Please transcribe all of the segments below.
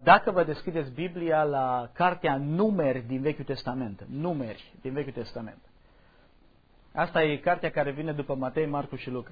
Dacă vă deschideți Biblia la cartea Numeri din Vechiul Testament, Numeri din Vechiul Testament. Asta e cartea care vine după Matei, Marcu și Luca.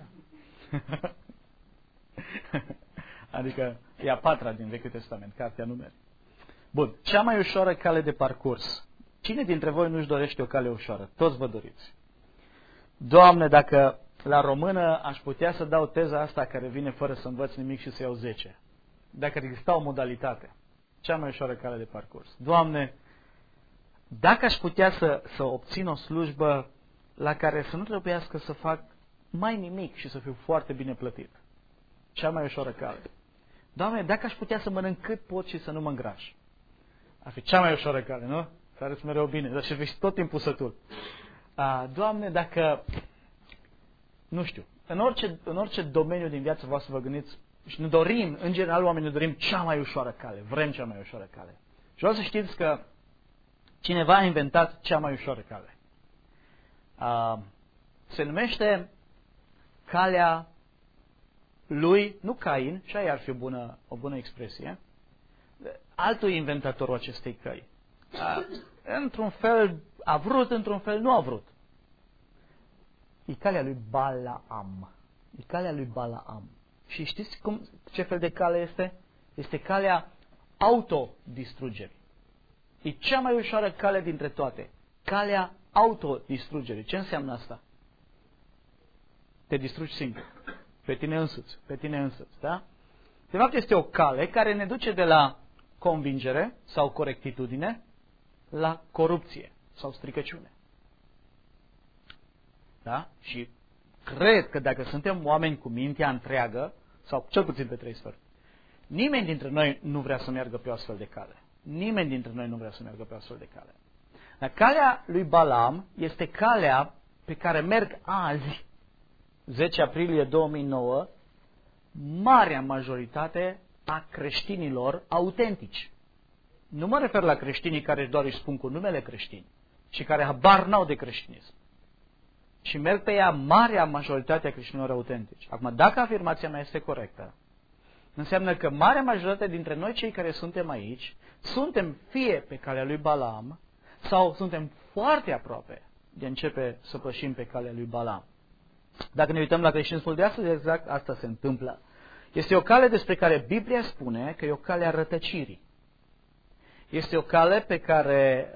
Adică e a patra din Vechiul Testament, cartea Numeri. Bun, cea mai ușoară cale de parcurs. Cine dintre voi nu-și dorește o cale ușoară? Toți vă doriți. Doamne, dacă la română aș putea să dau teza asta care vine fără să învăț nimic și să iau 10. Dacă exista o modalitate, cea mai ușoară cale de parcurs. Doamne, dacă aș putea să obțin o slujbă la care să nu trebuiască să fac mai nimic și să fiu foarte bine plătit. Cea mai ușoară cale. Doamne, dacă aș putea să mănânc cât pot și să nu mă îngraș. Ar fi cea mai ușoară cale, nu? Care îți mereu bine, dar și fi tot timpul sătul. Doamne, dacă, nu știu, în orice domeniu din viață voastră vă gândiți și ne dorim, în general oamenii ne dorim cea mai ușoară cale, vrem cea mai ușoară cale. Și vreau să știți că cineva a inventat cea mai ușoară cale. Se numește calea lui, nu Cain, și aia ar fi o bună expresie, altul inventatorul acestei căi. Într-un fel a vrut, într-un fel nu a vrut. E calea lui Balaam. E calea lui Balaam. Și știți ce fel de cale este? Este calea autodistrugerii. E cea mai ușoară cale dintre toate. Calea autodistrugerii. Ce înseamnă asta? Te distrugi singur. Pe tine însuți. Da? De fapt este o cale care ne duce de la convingere sau corectitudine la corupție sau stricăciune. Da? Și cred că dacă suntem oameni cu mintea întreagă, sau cel puțin pe 3 sferturi, nimeni dintre noi nu vrea să meargă pe o astfel de cale. Nimeni dintre noi nu vrea să meargă pe o astfel de cale. Dar calea lui Balaam este calea pe care merg azi, 10 aprilie 2009, marea majoritate a creștinilor autentici. Nu mă refer la creștinii care doar își spun cu numele creștini și care habar n-au de creștinism. Și merg pe ea marea majoritate a creștinilor autentici. Acum, dacă afirmația mea este corectă, înseamnă că marea majoritate dintre noi, cei care suntem aici, suntem fie pe calea lui Balaam sau suntem foarte aproape de începe să pășim pe calea lui Balaam. Dacă ne uităm la creștinismul de astăzi, exact asta se întâmplă. Este o cale despre care Biblia spune că e o cale a rătăcirii. Este o cale pe care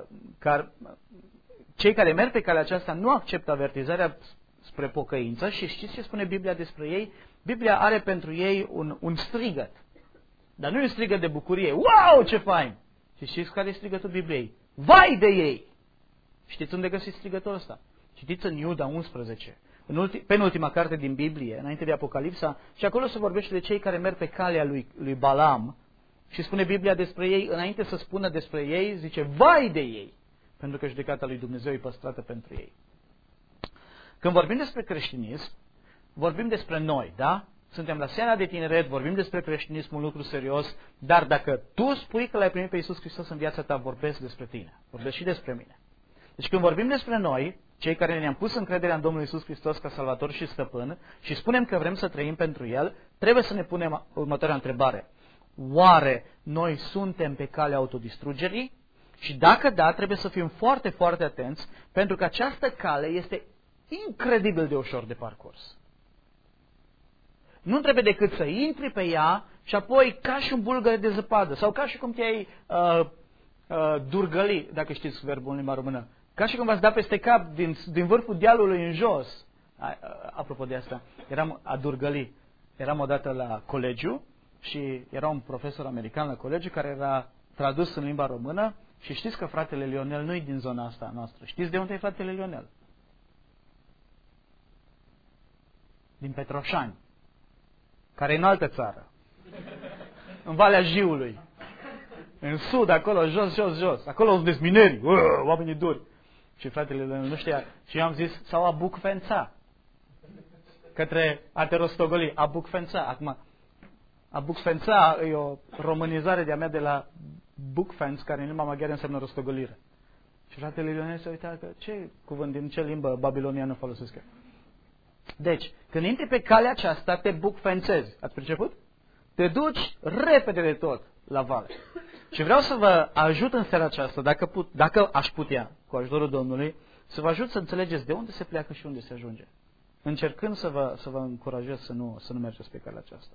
cei care merg pe calea aceasta nu acceptă avertizarea spre pocăință și știți ce spune Biblia despre ei? Biblia are pentru ei un strigăt. Dar nu e un strigăt de bucurie. Wow, ce fain! Și știți care e strigătul Bibliei? Vai de ei! Știți unde găsiți strigătul ăsta? Citiți în Iuda 11, penultima carte din Biblie, înainte de Apocalipsa, și acolo se vorbește de cei care merg pe calea lui Balaam și spune Biblia despre ei, înainte să spună despre ei, zice, vai de ei! Pentru că judecata lui Dumnezeu e păstrată pentru ei. Când vorbim despre creștinism, vorbim despre noi, da? Suntem la seara de tineret, vorbim despre creștinism, un lucru serios, dar dacă tu spui că l-ai primit pe Iisus Hristos în viața ta, vorbesc despre tine, vorbesc și despre mine. Deci când vorbim despre noi, cei care ne-am pus încrederea în Domnul Iisus Hristos ca Salvator și Stăpân și spunem că vrem să trăim pentru El, trebuie să ne punem următoarea întrebare. Oare noi suntem pe calea autodistrugerii? Și dacă da, trebuie să fim foarte, foarte atenți, pentru că această cale este incredibil de ușor de parcurs. Nu trebuie decât să intri pe ea și apoi ca și un bulgăre de zăpadă sau ca și cum te-ai durgăli, dacă știți verbul în limba română, ca și cum v-ați dat peste cap din vârful dealului în jos. Apropo de asta, eram a durgăli. Eram odată la colegiu și era un profesor american la colegiu care era tradus în limba română și știți că fratele Lionel nu e din zona asta noastră. Știți de unde e fratele Lionel? Din Petroșani, care e în altă țară, în Valea Jiului, în sud, acolo, jos, acolo sunt dezmineri, oamenii duri. Și fratele Lionel nu știa. Și eu am zis, sau a bucfența, către a te rostogoli, a bucfența. Acum, a bucfența e o românizare de-a mea de la bucfenț, care în limba maghiară înseamnă rostogolire. Și fratele Lionel se uita că ce cuvânt, din ce limbă babiloniană folosesc eu. Deci, când intri pe calea aceasta, te bucfențezi. Ați priceput? Te duci repede de tot. la vale. Și vreau să vă ajut în seara aceasta, dacă aș putea, cu ajutorul Domnului, să vă ajut să înțelegeți de unde se pleacă și unde se ajunge. Încercând să vă încurajez să nu mergeți pe calea aceasta.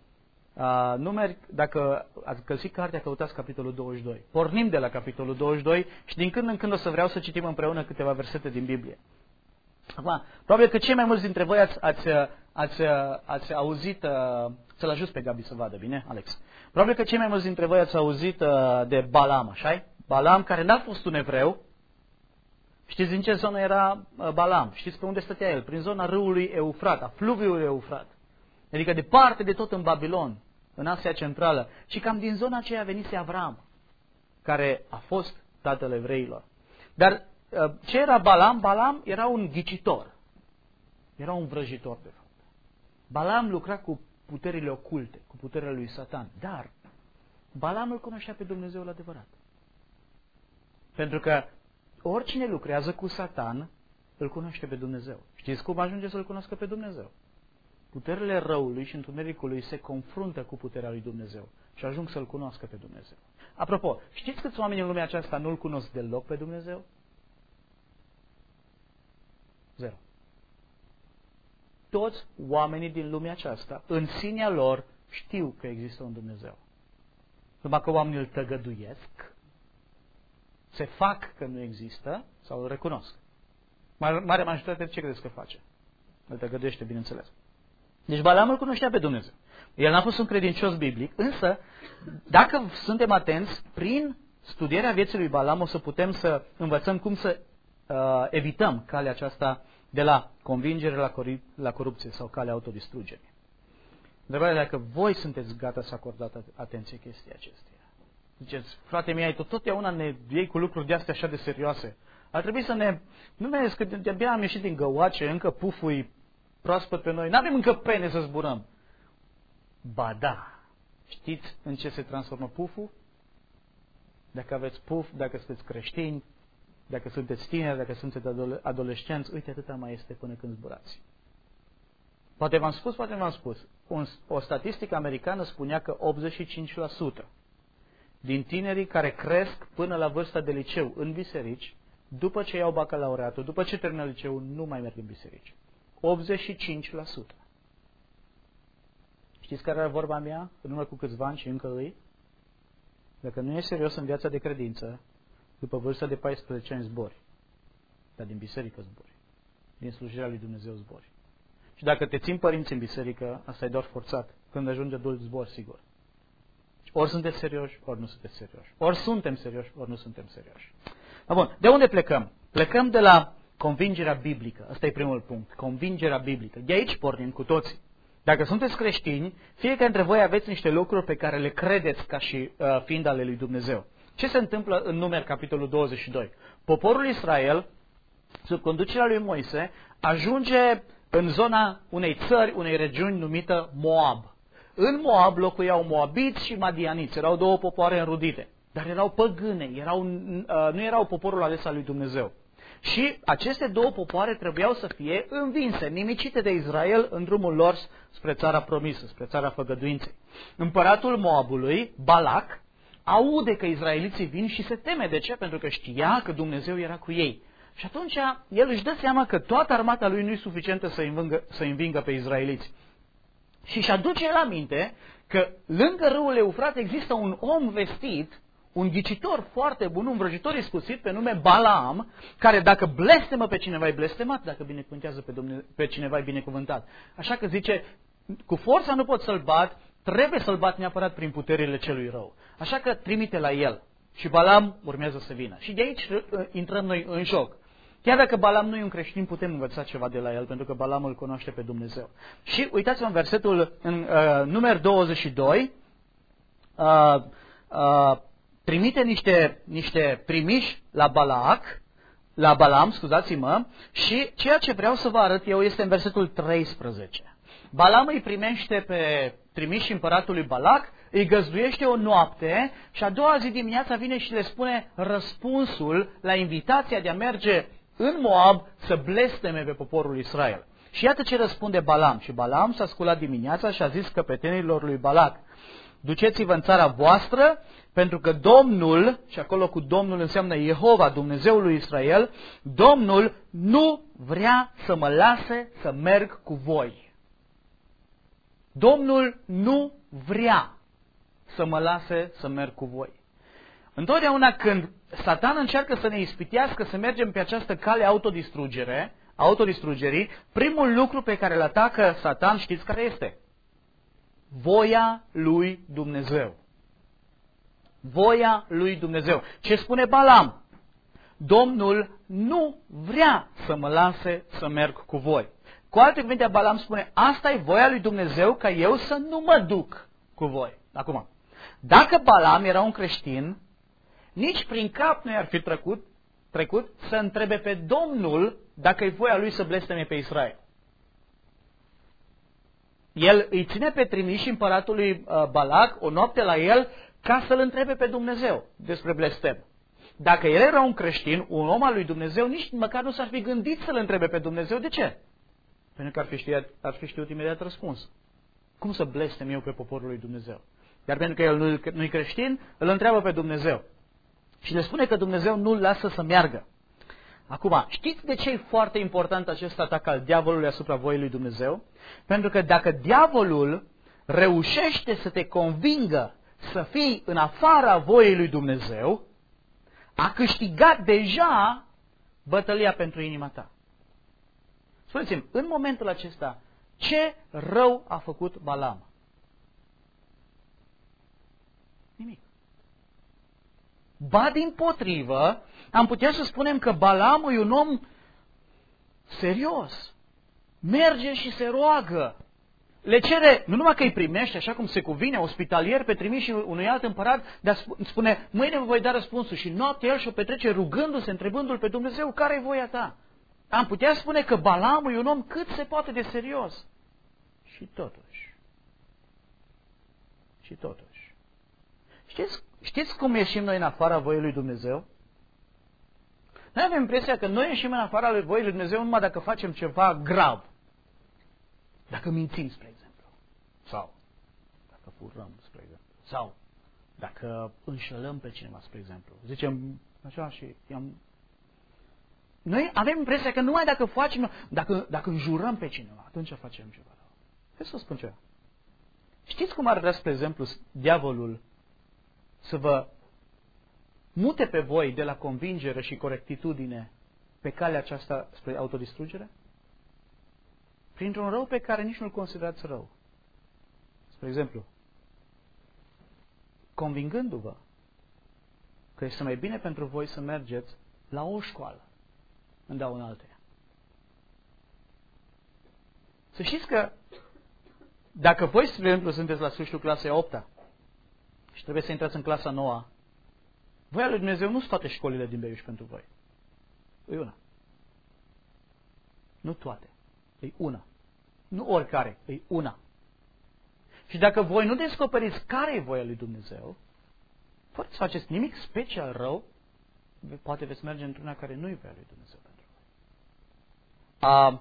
Dacă ați găsit cartea, căutați capitolul 22. Pornim de la capitolul 22 și din când în când o să vreau să citim împreună câteva versete din Biblie. Acum, probabil că cei mai mulți dintre voi ați auzit, să-l ajut pe Gabi să vadă, bine, Alex? Probabil că cei mai mulți dintre voi ați auzit de Balaam, așa-i? Balaam, care n-a fost un evreu. Știți din ce zonă era Balaam? Știți pe unde stătea el? Prin zona râului Eufrat, a fluviului Eufrat. Adică departe de tot în Babilon, în Asia Centrală. Și cam din zona aceea venise Avram, care a fost tatăl evreilor. Dar ce era Balaam? Balaam era un ghicitor. Era un vrăjitor, de fapt. Balaam lucra cu puterile oculte, cu puterea lui Satan. Dar Balaam îl cunoștea pe Dumnezeul adevărat. Pentru că oricine lucrează cu Satan, îl cunoaște pe Dumnezeu. Știți cum ajunge să-l cunoască pe Dumnezeu? Puterile răului și întunericului se confruntă cu puterea lui Dumnezeu și ajung să-l cunoască pe Dumnezeu. Apropo, știți câți oameni în lumea aceasta nu-l cunosc deloc pe Dumnezeu? 0. Toți oamenii din lumea aceasta, în sinea lor, știu că există un Dumnezeu. Numai că oamenii îl tăgăduiesc, se fac că nu există sau îl recunosc. Mare majoritate ce credeți că face? Îl tăgăduiește, bineînțeles. Deci Balaam îl cunoștea pe Dumnezeu. El n-a fost un credincios biblic, însă, dacă suntem atenți, prin studierea vieții lui Balaam o să putem să învățăm cum să evităm calea aceasta de la convingere la corupție sau calea autodistrugerii. Întrebarea dacă voi sunteți gata să acordați atenție chestii acesteia. Ziceți, frate mie, ai totdeauna ne iei cu lucruri de astea așa de serioase. Ar trebui să ne... Nu vezi că de-abia am ieșit din găoace, încă puful proaspăt pe noi, n-avem încă pene să zburăm. Ba da, știți în ce se transformă puful? Dacă aveți puf, dacă sunteți creștini, dacă sunteți tineri, dacă sunteți adolescenți, uite atâta mai este până când zburați. Poate v-am spus, o statistică americană spunea că 85% din tinerii care cresc până la vârsta de liceu în biserici, după ce iau bacalaureatul, după ce termină liceul, nu mai merg în biserici. 85%. Știți care era vorba mea în urmă cu câțiva ani și încă îi? Dacă nu ești serios în viața de credință, după vârsta de 14 ani zbori. Dar din biserică zbori. Din slujirea lui Dumnezeu zbori. Și dacă te țin părinți în biserică, asta e doar forțat. Când ajungi adult zbori, sigur. Ori sunteți serioși, ori nu sunteți serioși. Ori suntem serioși, ori nu suntem serioși. Bun, de unde plecăm? Plecăm de la convingerea biblică. Ăsta e primul punct. Convingerea biblică. De aici pornim cu toții. Dacă sunteți creștini, fiecare dintre voi aveți niște lucruri pe care le credeți ca și fiind ale lui Dumnezeu. Ce se întâmplă în Numeri, capitolul 22? Poporul Israel, sub conducerea lui Moise, ajunge în zona unei țări, unei regiuni numită Moab. În Moab locuiau moabiți și madianiți. Erau două popoare înrudite. Dar erau păgâne, nu erau poporul ales al lui Dumnezeu. Și aceste două popoare trebuiau să fie învinse, nimicite de Israel în drumul lor spre țara promisă, spre țara făgăduinței. Împăratul Moabului, Balac, aude că izraeliții vin și se teme. De ce? Pentru că știa că Dumnezeu era cu ei. Și atunci el își dă seama că toată armata lui nu e suficientă să învingă pe izraeliți. Și își aduce el aminte că lângă râul Eufrat există un om vestit, un ghicitor foarte bun, un vrăjitor iscusit pe nume Balaam, care dacă blestemă pe cineva e blestemat, dacă binecuvântează pe cineva e binecuvântat. Așa că zice, cu forța nu pot să-l bat, trebuie să-l bat neapărat prin puterile celui rău. Așa că trimite la el. Și Balaam urmează să vină. Și de aici intrăm noi în joc. Chiar dacă Balaam nu e un creștin, putem învăța ceva de la el, pentru că Balaam îl cunoaște pe Dumnezeu. Și uitați-vă în versetul, în Numeri 22, trimite niște trimiși la Balaam, scuzați-mă, și ceea ce vreau să vă arăt eu este în versetul 13. Balaam îi primește pe trimiși împăratului Balac, îi găzduiește o noapte și a doua zi dimineața vine și le spune răspunsul la invitația de a merge în Moab să blesteme pe poporul Israel. Și iată ce răspunde Balaam. Și Balaam s-a sculat dimineața și a zis căpetenilor lui Balac, duceți-vă în țara voastră, pentru că Domnul, și acolo cu Domnul înseamnă Jehova, Dumnezeul lui Israel, Domnul nu vrea să mă lase să merg cu voi. Domnul nu vrea să mă lase să merg cu voi. Întotdeauna când Satan încearcă să ne ispitească să mergem pe această cale autodistrugerii, primul lucru pe care îl atacă Satan, știți care este? Voia lui Dumnezeu. Voia lui Dumnezeu. Ce spune Balam? Domnul nu vrea să mă lase să merg cu voi. Cu alte cuvinte, Balam spune, asta e voia lui Dumnezeu ca eu să nu mă duc cu voi. Acum, dacă Balam era un creștin, nici prin cap nu i-ar fi trecut să întrebe pe Domnul dacă e voia lui să blesteme pe Israel. El îi ține pe trimiși împăratului Balac o noapte la el ca să-l întrebe pe Dumnezeu despre blestem. Dacă el era un creștin, un om al lui Dumnezeu, nici măcar nu s-ar fi gândit să-l întrebe pe Dumnezeu. De ce? Pentru că ar fi știut imediat răspuns. Cum să blestem eu pe poporul lui Dumnezeu? Dar pentru că el nu-i creștin, îl întreabă pe Dumnezeu. Și le spune că Dumnezeu nu-l lasă să meargă. Acum, știți de ce e foarte important acest atac al diavolului asupra voii lui Dumnezeu? Pentru că dacă diavolul reușește să te convingă să fii în afara voii lui Dumnezeu, a câștigat deja bătălia pentru inima ta. Spuneți-mi, în momentul acesta, ce rău a făcut Balam? Nimic. Ba dimpotrivă, am putea să spunem că Balam e un om serios. Merge și se roagă. Le cere, nu numai că îi primește, așa cum se cuvine, ospitalier pe trimișii unui alt împărat, dar spune, mâine vă voi da răspunsul. Și noaptea el și-o petrece rugându-se, întrebându-l pe Dumnezeu, care e voia ta? Am putea spune că Balam e un om cât se poate de serios. Și totuși. Știți cum ieșim noi în afara voii lui Dumnezeu? Noi avem impresia că noi ieșim în afara voii lui Dumnezeu numai dacă facem ceva grav. Dacă mințim, spre exemplu. Sau dacă furăm, spre exemplu. Sau dacă înșelăm pe cineva, spre exemplu. Zicem așa și noi avem impresia că numai dacă facem, dacă înjurăm pe cineva, atunci facem ceva rău. Hai să spun ceva. Știți cum ar vrea, spre exemplu, diavolul să vă mute pe voi de la convingere și corectitudine pe calea aceasta spre autodistrugere? Printr-un rău pe care nici nu-l considerați rău. Spre exemplu, convingându-vă că este mai bine pentru voi să mergeți la o școală în dauna alteia. Să știți că dacă voi, spre exemplu, sunteți la sfârșitul clasei 8-a și trebuie să intrați în clasa 9-a, voia lui Dumnezeu nu sunt toate școlile din Beiuș pentru voi. E una. Nu toate. E una. Nu oricare. E una. Și dacă voi nu descoperiți care e voia lui Dumnezeu, fără să faceți nimic special rău, poate veți merge într-una care nu e voia lui Dumnezeu pentru voi.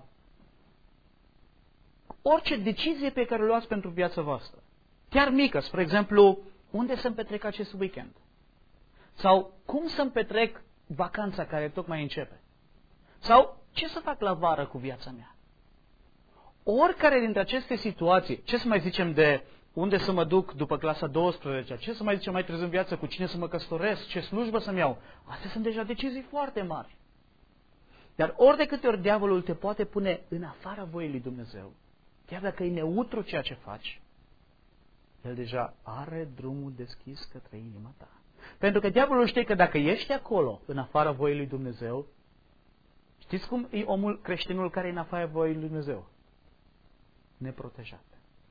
Orice decizie pe care o luați pentru viața voastră, chiar mică, spre exemplu, unde să-mi petrec acest weekend? Sau cum să-mi petrec vacanța care tocmai începe? Sau ce să fac la vară cu viața mea? Oricare dintre aceste situații, ce să mai zicem de unde să mă duc după clasa 12, ce să mai zicem mai târziu în viață, cu cine să mă căsătoresc, ce slujbă să-mi iau, astea sunt deja decizii foarte mari. Dar ori de câte ori diavolul te poate pune în afara voii lui Dumnezeu, chiar dacă e neutru ceea ce faci, el deja are drumul deschis către inima ta. Pentru că diavolul știe că dacă ești acolo, în afara voii lui Dumnezeu, știți cum e omul creștinul care e în afara voii lui Dumnezeu? Neprotejat.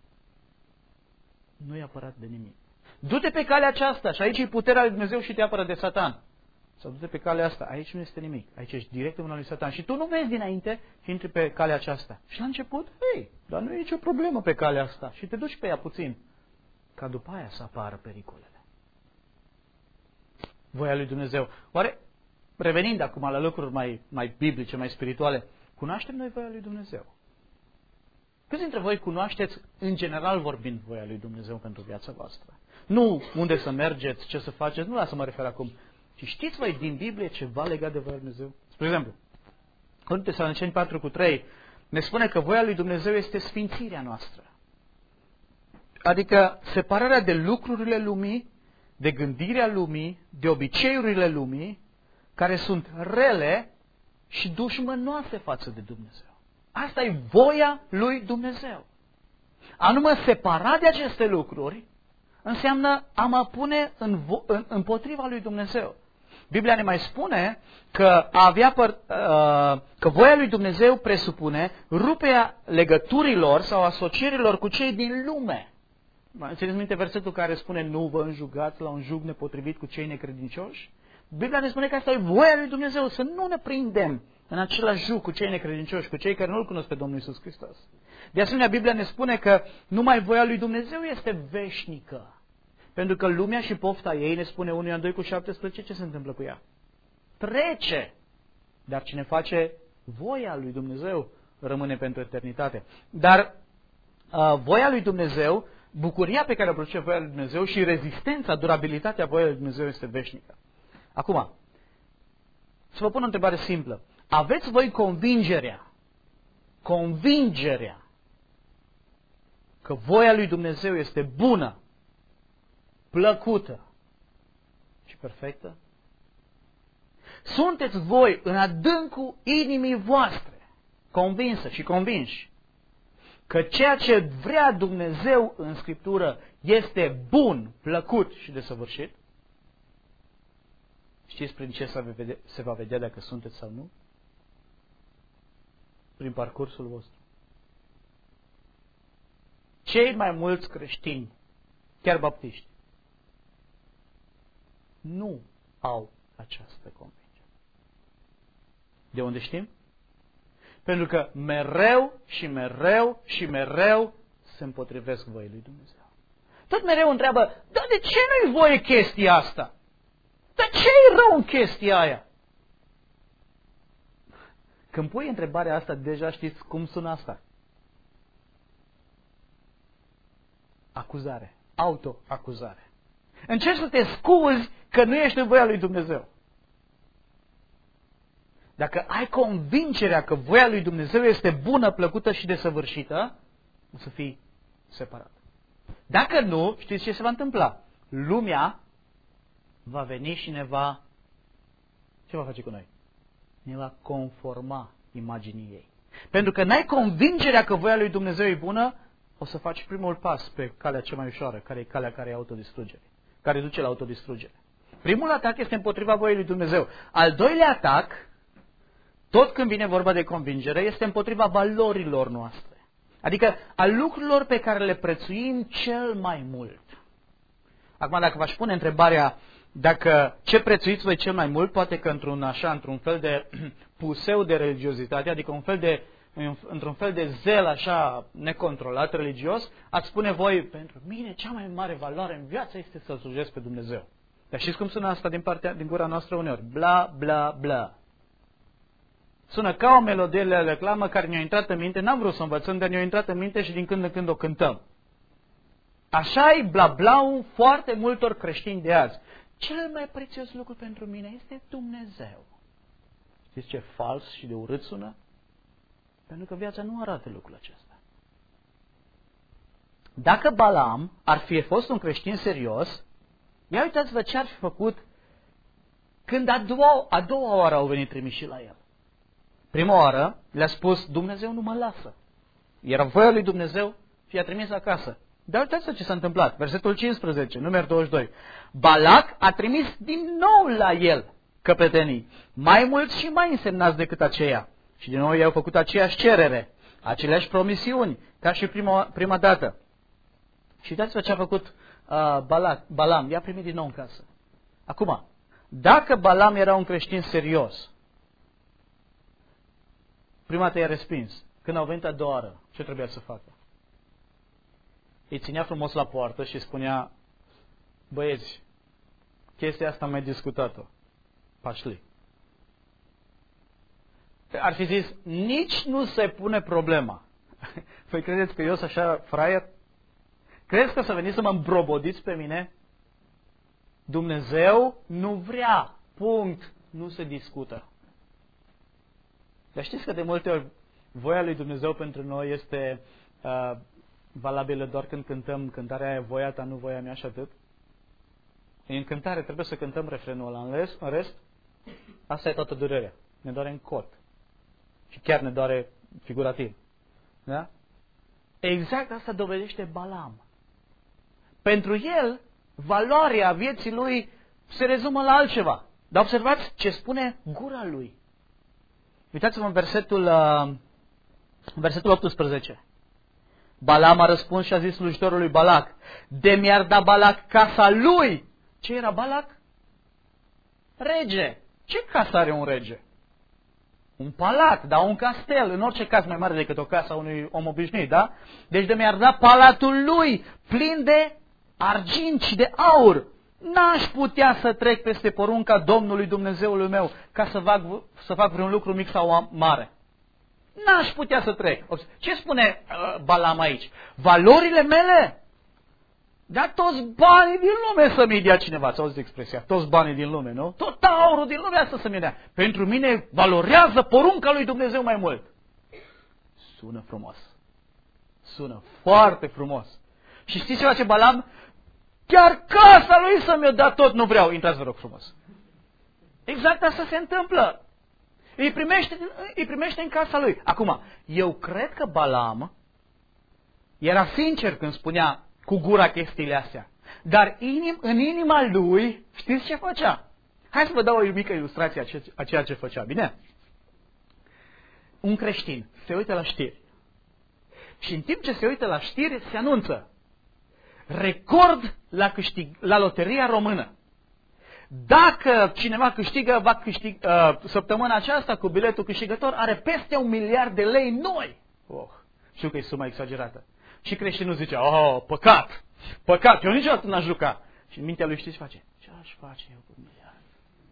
Nu e apărat de nimic. Du-te pe calea aceasta și aici e puterea lui Dumnezeu și te apără de Satan. Sau du-te pe calea asta, aici nu este nimic. Aici ești direct în mâna lui Satan. Și tu nu vezi dinainte și intri pe calea aceasta. Și la început, dar nu e nicio problemă pe calea asta. Și te duci pe ea puțin. Ca după aia să apară pericolele. Voia lui Dumnezeu. Oare, revenind acum la lucruri mai biblice, mai spirituale, cunoaștem noi voia lui Dumnezeu? Câți dintre voi cunoașteți, în general vorbind, voia lui Dumnezeu pentru viața voastră? Nu unde să mergeți, ce să faceți, nu la să mă refer acum. Și știți voi din Biblie ceva legat de voia lui Dumnezeu? Spre exemplu, în Tesaloniceni 4:3 ne spune că voia lui Dumnezeu este sfințirea noastră. Adică separarea de lucrurile lumii, de gândirea lumii, de obiceiurile lumii, care sunt rele și dușmănoase față de Dumnezeu. Asta e voia lui Dumnezeu. A nu mă separa de aceste lucruri înseamnă a mă pune împotriva lui Dumnezeu. Biblia ne mai spune că că voia lui Dumnezeu presupune ruperea legăturilor sau asocierilor cu cei din lume. Țineți minte versetul care spune nu vă înjugați la un jug nepotrivit cu cei necredincioși? Biblia ne spune că asta e voia lui Dumnezeu, să nu ne prindem în același jug cu cei necredincioși, cu cei care nu-L cunosc pe Domnul Iisus Hristos. De asemenea, Biblia ne spune că numai voia lui Dumnezeu este veșnică. Pentru că lumea și pofta ei, ne spune 1 Ioan 2:17, ce se întâmplă cu ea? Trece. Dar cine face voia lui Dumnezeu rămâne pentru eternitate. Dar voia lui Dumnezeu, bucuria pe care o produce voia lui Dumnezeu și rezistența, durabilitatea voiei lui Dumnezeu este veșnică. Acum, să vă pun o întrebare simplă. Aveți voi convingerea că voia lui Dumnezeu este bună, plăcută și perfectă? Sunteți voi în adâncul inimii voastre convinsă și convinși că ceea ce vrea Dumnezeu în Scriptură este bun, plăcut și desăvârșit? Știți prin ce se va vedea dacă sunteți sau nu? Prin parcursul vostru. Cei mai mulți creștini, chiar baptiști, nu au această convingere. De unde știm? Pentru că mereu și mereu și mereu se împotrivesc voii lui Dumnezeu. Tot mereu întreabă, dar de ce nu-i voie chestia asta? Dar ce-i rău în chestia aia? Când pui întrebarea asta, deja știți cum sună asta? Acuzare. Autoacuzare. Încerci să te scuzi că nu ești în voia lui Dumnezeu. Dacă ai convingerea că voia lui Dumnezeu este bună, plăcută și desăvârșită, o să fii separat. Dacă nu, știți ce se va întâmpla? Lumea va veni și ce va face cu noi? Ne va conforma imaginii ei. Pentru că n-ai convingerea că voia lui Dumnezeu e bună, o să faci primul pas pe calea cea mai ușoară, care e calea care e autodistrugere, care duce la autodistrugere. Primul atac este împotriva voii lui Dumnezeu. Al doilea atac, tot când vine vorba de convingere, este împotriva valorilor noastre. Adică a lucrurilor pe care le prețuim cel mai mult. Acum, dacă v-aș pune întrebarea, dacă ce prețuiți voi cel mai mult, poate că într-un fel de puseu de religiozitate, adică într-un fel de zel așa necontrolat, religios, ați spune voi, pentru mine cea mai mare valoare în viață este să-L slujesc pe Dumnezeu. Dar știți cum sună asta din gura noastră uneori? Bla, bla, bla. Sună ca o melodie de reclamă care ne-a intrat în minte, n-am vrut să învățăm, dar ne-a intrat în minte și din când în când o cântăm. Așa e bla-blau foarte multor creștini de azi. Cel mai prețios lucru pentru mine este Dumnezeu. Știți ce fals și de urât sună? Pentru că viața nu arată lucrul acesta. Dacă Balaam ar fi fost un creștin serios, ia uitați-vă ce ar fi făcut când a doua oară au venit trimiși la el. Prima oară le-a spus, Dumnezeu nu mă lasă. Era voia lui Dumnezeu și i-a trimis acasă. Dar uitați-vă ce s-a întâmplat. Versetul 15, număr 22. Balac a trimis din nou la el căpetenii, mai mulți și mai însemnați decât aceia. Și din nou i-au făcut aceeași cerere, aceleași promisiuni, ca și prima dată. Și uitați-vă ce a făcut Balaam. I-a primit din nou în casă. Acum, dacă Balaam era un creștin serios, prima dată i-a respins. Când au venit a doua oară, ce trebuia să facă? Îi ținea frumos la poartă și spunea, băieți, chestia asta am mai discutat-o. Pașli. Ar fi zis, nici nu se pune problema. Păi credeți că eu sunt așa fraier? Credeți că să veniți să mă îmbrobodiți pe mine? Dumnezeu nu vrea. Punct. Nu se discută. Dar știți că de multe ori voia lui Dumnezeu pentru noi este valabilă doar când cântăm cântarea aia, voia ta, nu voia mea și atât? În cântare trebuie să cântăm refrenul ăla. În rest, asta e toată durerea. Ne doare în cot. Și chiar ne doare figurativ. Da? Exact asta dovedește Balaam. Pentru el, valoarea vieții lui se rezumă la altceva. Dar observați ce spune gura lui. Uitați-vă în versetul 18. Balaam a răspuns și a zis slujitorului Balac, de mi-ar da Balac casa lui. Ce era Balac? Rege. Ce casă are un rege? Un palat, da, un castel, în orice caz mai mare decât o casă a unui om obișnuit, da? Deci de mi-ar da palatul lui, plin de argint și de aur. N-aș putea să trec peste porunca Domnului Dumnezeului meu ca să fac vreun lucru mic sau mare. N-aș putea să trec. Ce spune Balaam aici? Valorile mele? Dar toți banii din lume să-mi dea cineva. Ați auzit expresia? Toți banii din lume, nu? Tot aurul din lume asta să-mi dea. Pentru mine valorează porunca lui Dumnezeu mai mult. Sună frumos. Sună foarte frumos. Și știți ce face Balaam? Chiar casa lui să mi-o dea tot, nu vreau. Intrați, vă rog frumos. Exact asta se întâmplă. Îi primește în casa lui. Acum, eu cred că Balaam era sincer când spunea cu gura chestiile astea. Dar în inima lui, știți ce făcea? Hai să vă dau o mică ilustrație a ceea ce făcea, bine? Un creștin se uită la știri. Și în timp ce se uită la știri, se anunță record la loteria română. Dacă cineva câștigă, săptămâna aceasta cu biletul câștigător, are peste 1 miliard de lei noi. Știu că e suma exagerată. Și creștinul zice, păcat, păcat, eu niciodată n-aș juca. Și în mintea lui știți ce face? Ce aș face eu cu 1 miliard?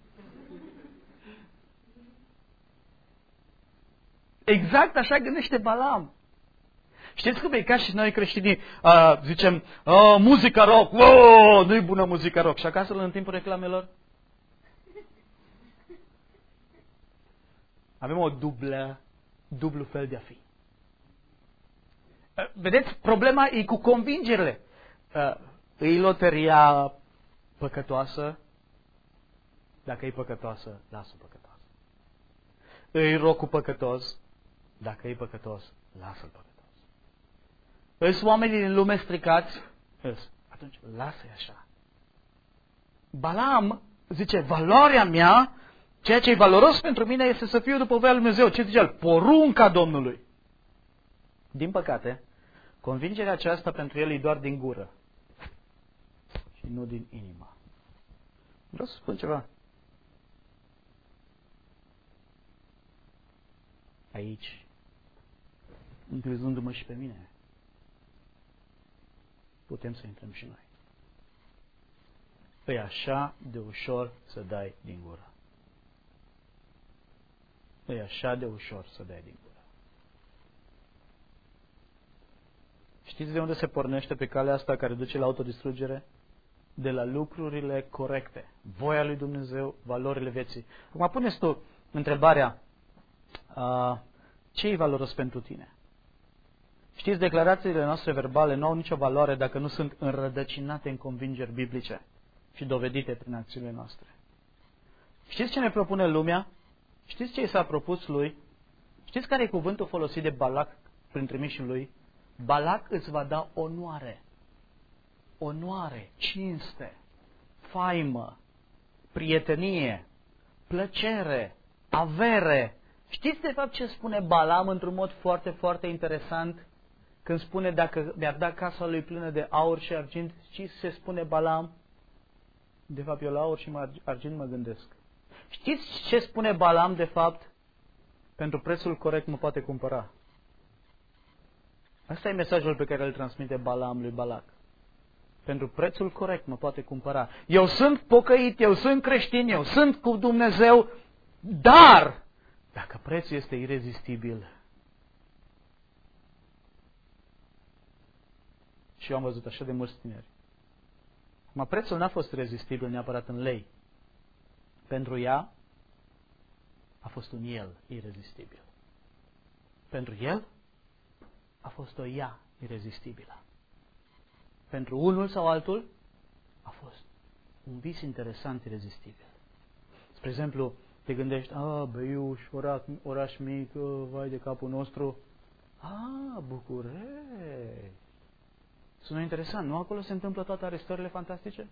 Exact așa gândește Balaam. Știți cum e ca și noi creștinii zicem, muzica rock, nu-i bună muzica rock. Și acasă în timpul reclamelor avem o dublu fel de a fi. Vedeți, problema e cu convingerile. E loteria păcătoasă? Dacă e păcătoasă, lasă-o păcătoasă. E rock-ul păcătos? Dacă e păcătos, lasă-l păcătos. Îs oamenii din lume stricați? Atunci lasă-i așa. Balaam zice, valoarea mea, ceea ce e valoros pentru mine este să fiu după voia lui Dumnezeu. Ce zice el? Porunca Domnului. Din păcate, convingerea aceasta pentru el e doar din gură și nu din inimă. Vreau să spun ceva. Aici, încrezându-mă și pe mine, putem să intrăm și noi. E așa de ușor să dai din gură. E așa de ușor să dai din gură. Știți de unde se pornește pe calea asta care duce la autodistrugere? De la lucrurile corecte. Voia lui Dumnezeu, valorile vieții. Acum puneți tu întrebarea, ce e valoros pentru tine? Știți, declarațiile noastre verbale nu au nicio valoare dacă nu sunt înrădăcinate în convingeri biblice și dovedite prin acțiunile noastre. Știți ce ne propune lumea? Știți ce i s-a propus lui? Știți care e cuvântul folosit de Balac prin trimișul lui? Balac îți va da onoare. Onoare, cinste, faimă, prietenie, plăcere, avere. Știți de fapt ce spune Balaam într-un mod foarte, foarte interesant? Când spune dacă mi-ar da casa lui plină de aur și argint, știți ce spune Balaam? De fapt eu la aur și argint mă gândesc. Știți ce spune Balaam de fapt? Pentru prețul corect mă poate cumpăra. Asta e mesajul pe care îl transmite Balaam lui Balac. Pentru prețul corect mă poate cumpăra. Eu sunt pocăit, eu sunt creștin, eu sunt cu Dumnezeu, dar dacă prețul este irezistibil, și eu am văzut așa de mulți tineri. Acum, prețul n-a fost rezistibil neapărat în lei. Pentru ea a fost un el irezistibil. Pentru el a fost o ea irezistibilă. Pentru unul sau altul a fost un vis interesant irezistibil. Spre exemplu, te gândești, Băiuș, oraș mic, vai de capul nostru. București. Sună interesant, nu acolo se întâmplă toate arestările fantastice?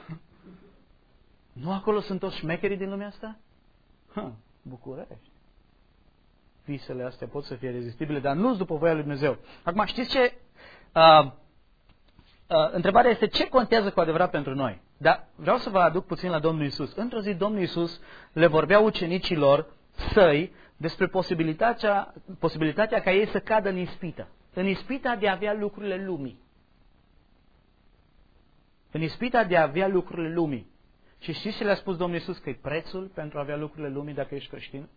Nu acolo sunt toți șmecherii din lumea asta? București. Visele astea pot să fie rezistibile, dar nu-s după voia lui Dumnezeu. Acum, știți ce? Întrebarea este ce contează cu adevărat pentru noi? Dar vreau să vă aduc puțin la Domnul Iisus. Într-o zi Domnul Iisus le vorbea ucenicilor săi despre posibilitatea ca ei să cadă în ispită. În ispita de a avea lucrurile lumii. În ispita de a avea lucrurile lumii. Și știți ce le-a spus Domnul Iisus? Că e prețul pentru a avea lucrurile lumii dacă ești creștin?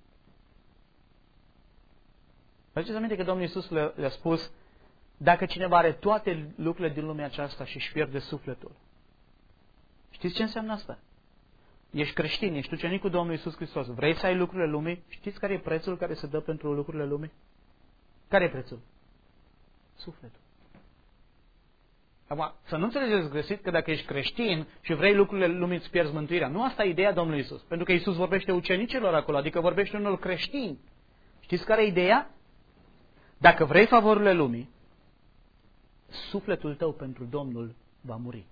Faceți aminte că Domnul Iisus le-a spus, dacă cineva are toate lucrurile din lumea aceasta și își pierde sufletul. Știți ce înseamnă asta? Ești creștin, ești ucenicul Domnului Iisus Hristos. Vrei să ai lucrurile lumii? Știți care e prețul care se dă pentru lucrurile lumii? Care e prețul? Sufletul. Acum, să nu înțelegeți greșit că dacă ești creștin și vrei lucrurile lumii, îți pierzi mântuirea. Nu asta e ideea Domnului Iisus. Pentru că Iisus vorbește ucenicilor acolo, adică vorbește unul creștin. Știți care e ideea? Dacă vrei favorurile lumii, sufletul tău pentru Domnul va muri.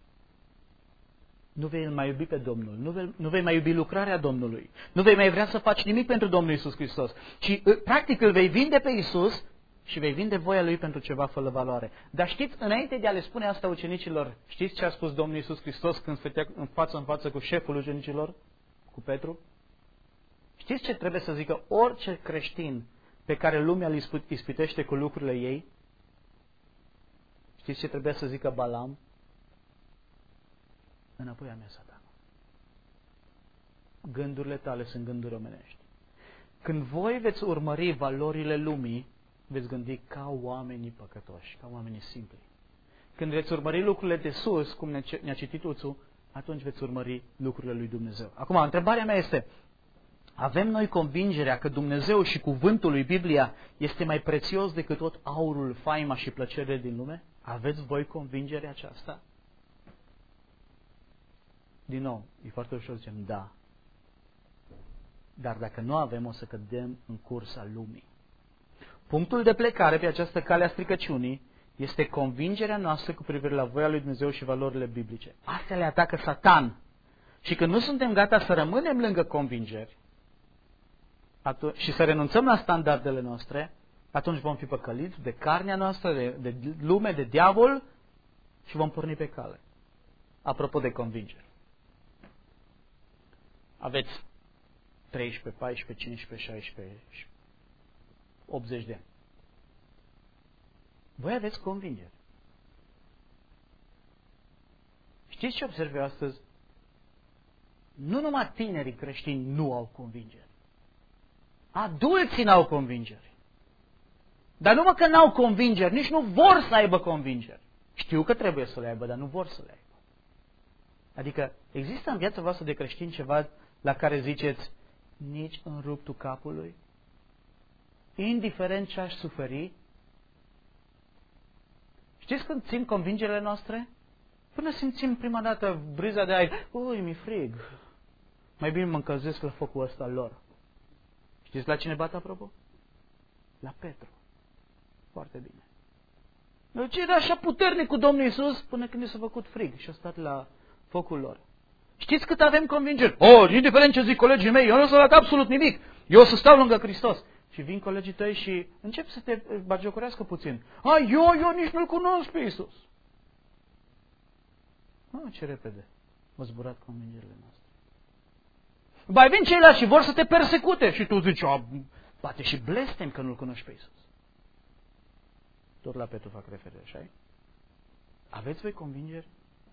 Nu vei mai iubi pe Domnul, nu vei mai iubi lucrarea Domnului, nu vei mai vrea să faci nimic pentru Domnul Iisus Hristos, ci practic îl vei vinde pe Iisus și vei vinde voia Lui pentru ceva fără valoare. Dar știți, înainte de a le spune asta ucenicilor, știți ce a spus Domnul Iisus Hristos când stătea în față cu șeful ucenicilor, cu Petru? Știți ce trebuie să zică orice creștin pe care lumea îl ispitește cu lucrurile ei? Știți ce trebuie să zică Balam? Înapoi a mea, Satan. Gândurile tale sunt gânduri omenești. Când voi veți urmări valorile lumii, veți gândi ca oamenii păcătoși, ca oamenii simpli. Când veți urmări lucrurile de sus, cum ne-a citit Uțu, atunci veți urmări lucrurile lui Dumnezeu. Acum, întrebarea mea este, avem noi convingerea că Dumnezeu și cuvântul lui Biblia este mai prețios decât tot aurul, faima și plăcerile din lume? Aveți voi convingerea aceasta? Din nou, e foarte ușor să zicem da. Dar dacă nu avem, o să cădem în cursa lumii. Punctul de plecare pe această cale a stricăciunii este convingerea noastră cu privire la voia lui Dumnezeu și valorile biblice. Astea le atacă Satan. Și când nu suntem gata să rămânem lângă convingeri și să renunțăm la standardele noastre, atunci vom fi păcăliți de carnea noastră, de lume, de diavol și vom porni pe cale. Apropo de convingeri. Aveți 13, 14, 15, 16, 80 de ani. Voi aveți convingeri. Știți ce observ eu astăzi? Nu numai tinerii creștini nu au convingeri. Adulții n-au convingeri. Dar numai că n-au convingeri, nici nu vor să aibă convingeri. Știu că trebuie să le aibă, dar nu vor să le aibă. Adică există în viața voastră de creștini ceva la care ziceți, nici în ruptul capului, indiferent ce aș suferi. Știți când țin convingerile noastre? Până simțim prima dată briza de aer, mi-e frig, mai bine mă încălzesc la focul ăsta lor. Știți la cine bat apropo? La Petru. Foarte bine. Deci era așa puternic cu Domnul Iisus până când i s-a făcut frig și a stat la focul lor. Știți cât avem convingeri? Indiferent ce zic colegii mei, eu nu o să fac absolut nimic. Eu o să stau lângă Hristos. Și vin colegii tăi și încep să te bagiocorească puțin. Eu nici nu-L cunosc pe Iisus. Ce repede m-a zburat convingerile noastre. Mai vin ceilalți și vor să te persecute. Și tu zici, bate și blestem că nu-L cunoști pe Iisus. Tot la Petru fac referire, așa? Aveți voi convingeri?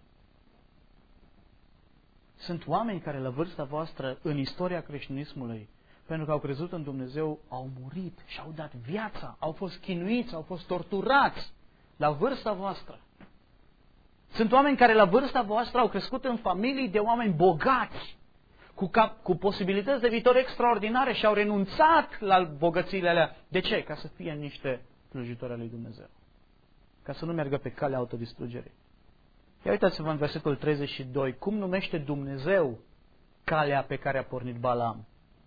Sunt oameni care la vârsta voastră, în istoria creștinismului, pentru că au crezut în Dumnezeu, au murit și au dat viața, au fost chinuiți, au fost torturați, la vârsta voastră. Sunt oameni care la vârsta voastră au crescut în familii de oameni bogați, cu posibilități de viitor extraordinare și au renunțat la bogățiile alea. De ce? Ca să fie niște slujitori al lui Dumnezeu. Ca să nu meargă pe calea autodistrugerii. Ia uitați-vă în versetul 32. Cum numește Dumnezeu calea pe care a pornit Balaam?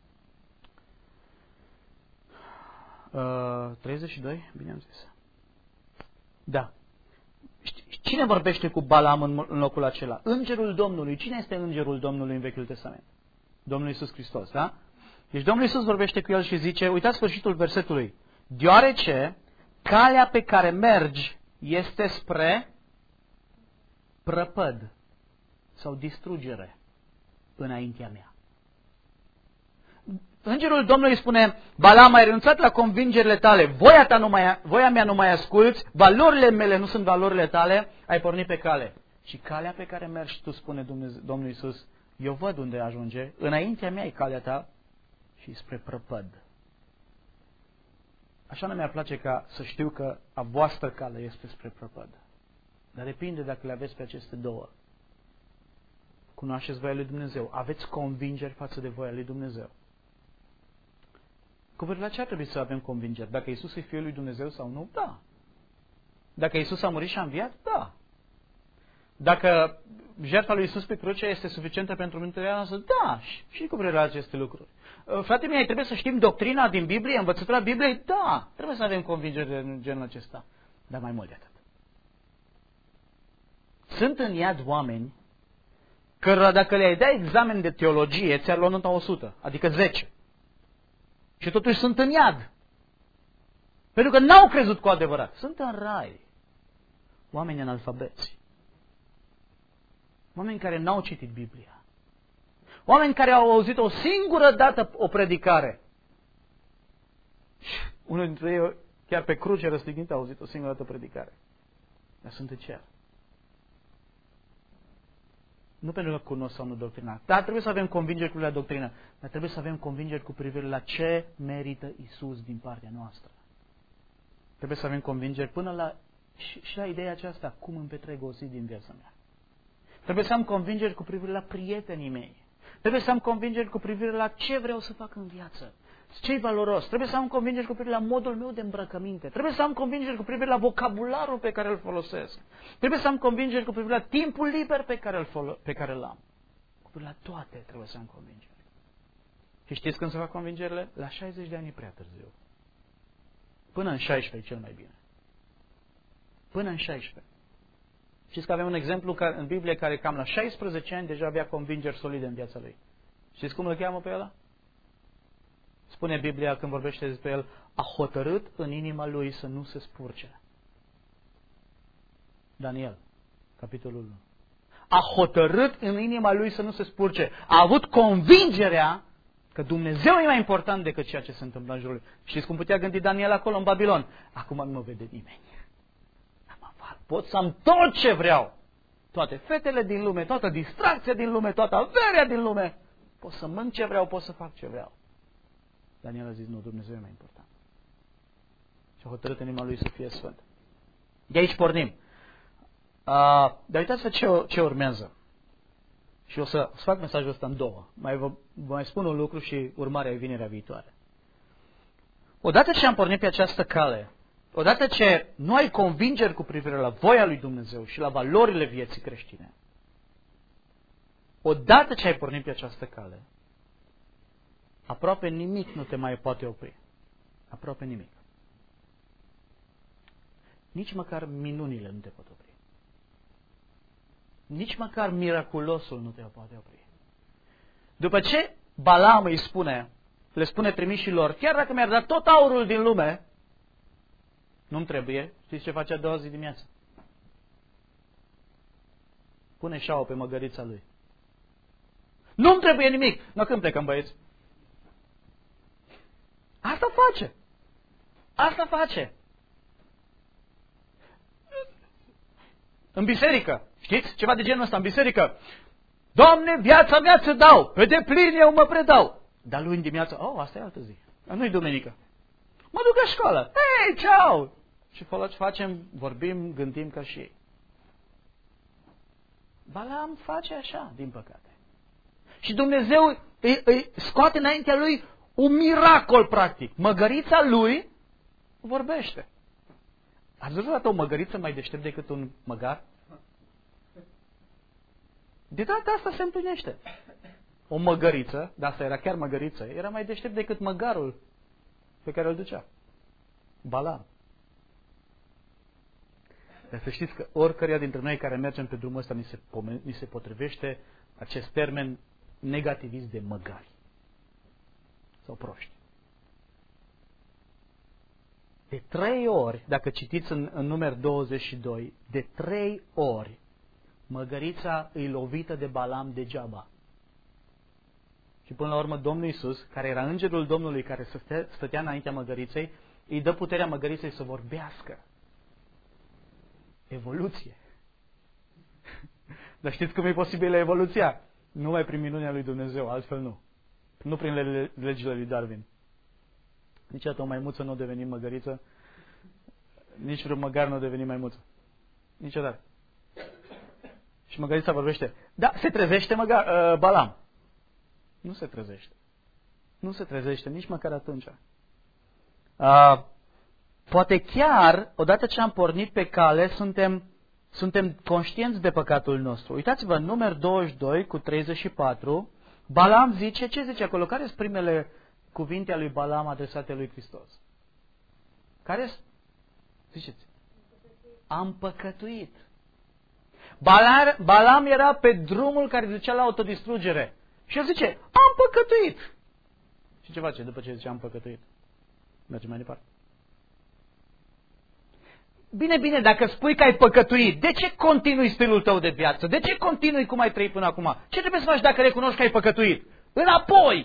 32? Bine am zis. Da. Cine vorbește cu Balaam în locul acela? Îngerul Domnului. Cine este îngerul Domnului în Vechiul Testament? Domnul Iisus Hristos, da? Deci Domnul Iisus vorbește cu el și zice, uitați sfârșitul versetului. Deoarece calea pe care mergi este spre prăpăd sau distrugere înaintea mea. Îngerul Domnului spune, Balaam, ai renunțat la convingerile tale, voia mea nu mai asculți, valorile mele nu sunt valorile tale, ai pornit pe cale. Și calea pe care mergi tu, spune Domnul Iisus, eu văd unde ajunge, înaintea mea e calea ta și spre prăpăd. Așa nu mi-ar place ca să știu că a voastră cale este spre prăpăd. Dar depinde dacă le aveți pe aceste două. Cunoașteți voia lui Dumnezeu, aveți convingeri față de voia lui Dumnezeu. Cu privire la ce ar trebui să avem convingeri? Dacă Iisus e Fiul lui Dumnezeu sau nu? Da. Dacă Iisus a murit și a înviat? Da. Dacă jertfa lui Iisus pe cruce este suficientă pentru mântuirea noastră? Da. Și cu privire la aceste lucruri. Frate mie, trebuie să știm doctrina din Biblie, învățătura Bibliei? Da. Trebuie să avem convingeri în genul acesta. Dar mai mult de atât. Sunt în iad oameni cărora dacă le-ai da examen de teologie, ți-ar lua nota 100, adică 10. Și totuși sunt în iad. Pentru că n-au crezut cu adevărat. Sunt în rai. Oameni analfabeți. Oameni care n-au citit Biblia. Oameni care au auzit o singură dată o predicare. Și unul dintre ei, chiar pe cruce răstignit, a auzit o singură dată predicare. Dar sunt în cer. Nu pentru că cunosc sau nu doctrina. Dar trebuie să avem convingeri cu privire la doctrină. Dar trebuie să avem convingeri cu privire la ce merită Isus din partea noastră. Trebuie să avem convingeri până la și la ideea aceasta, cum îmi petrec o zi din viața mea. Trebuie să am convingeri cu privire la prietenii mei. Trebuie să am convingeri cu privire la ce vreau să fac în viață. Ce-i valoros? Trebuie să am convingeri cu privire la modul meu de îmbrăcăminte. Trebuie să am convingeri cu privire la vocabularul pe care îl folosesc. Trebuie să am convingeri cu privire la timpul liber pe care îl am. Cu privire la toate trebuie să am convingeri. Și știți când se fac convingerile? La 60 de ani e prea târziu. Până în 16 cel mai bine. Până în 16. Știți că avem un exemplu în Biblie care cam la 16 ani deja avea convingeri solide în viața lui. Știți cum îl cheamă pe ăla? Spune Biblia când vorbește despre el, a hotărât în inima lui să nu se spurce. Daniel, capitolul 1. A hotărât în inima lui să nu se spurce. A avut convingerea că Dumnezeu e mai important decât ceea ce se întâmplă în jurul lui. Știți cum putea gândi Daniel acolo în Babilon? Acum nu mă vede nimeni. Pot să am tot ce vreau. Toate fetele din lume, toată distracția din lume, toată averea din lume. Pot să mănânc ce vreau, pot să fac ce vreau. Daniel a zis, nu, Dumnezeu e mai important. Și a hotărât în inima lui să fie sfânt. De aici pornim. Dar uitați-vă ce urmează. Și o să fac mesajul ăsta în două. Vă mai spun un lucru și urmarea e vinerea viitoare. Odată ce am pornit pe această cale, odată ce nu ai convingeri cu privire la voia lui Dumnezeu și la valorile vieții creștine, odată ce ai pornit pe această cale, aproape nimic nu te mai poate opri. Aproape nimic. Nici măcar minunile nu te pot opri. Nici măcar miraculosul nu te poate opri. După ce Balaam le spune trimișilor, chiar dacă mi-ar da tot aurul din lume, nu-mi trebuie, știți ce face a doua zi dimineață? Pune șaua pe măgărița lui. Nu-mi trebuie nimic. Nu, când plecăm, băieți? Asta face. Asta face. În biserică, știți? Ceva de genul ăsta, în biserică. Doamne, viața mea ți dau, pe deplin eu mă predau. Dar lui în dimineață, asta e altă zi. Nu-i duminică. Mă duc la școală. Hei, ceau! Și facem, vorbim, gândim ca și ei. Balaam face așa, din păcate. Și Dumnezeu îi scoate înaintea lui un miracol, practic. Măgărița lui vorbește. Ați văzut dată o măgăriță mai deștept decât un măgar? De data asta se împlinește. O măgăriță, dar asta era chiar măgăriță, era mai deștept decât măgarul pe care îl ducea. Balaam. Dar să știți că oricăruia dintre noi care mergem pe drumul ăsta ni se potrivește acest termen negativist de măgari. Sau proști. De 3 ori, dacă citiți în numeri 22, de 3 ori măgărița îi lovită de Balaam degeaba. Și până la urmă Domnul Iisus, care era îngerul Domnului care stătea înaintea măgăriței, îi dă puterea măgăriței să vorbească. Evoluție. Dar știți cum e posibilă evoluția? Numai prin minunea lui Dumnezeu, altfel nu. Nu prin legile lui Darwin. Niciodată o maimuță nu a devenit măgăriță, nici vreun măgar nu a devenit maimuță. Niciodată. Și măgărița vorbește. Da, se trezește Balaam. Nu se trezește. Nu se trezește nici măcar atunci. Poate chiar, odată ce am pornit pe cale, suntem conștienți de păcatul nostru. Uitați-vă, în numeri 22 cu 34, Balaam zice, ce zice acolo? Care sunt primele cuvinte ale lui Balaam adresate lui Hristos? Care sunt? Ziceți. Am păcătuit. Balaam era pe drumul care ducea la autodistrugere. Și el zice, am păcătuit. Și ce face după ce zice am păcătuit? Merge mai departe. Bine, dacă spui că ai păcătuit, de ce continui stilul tău de viață? De ce continui cum ai trăit până acum? Ce trebuie să faci dacă recunoști că ai păcătuit? Înapoi!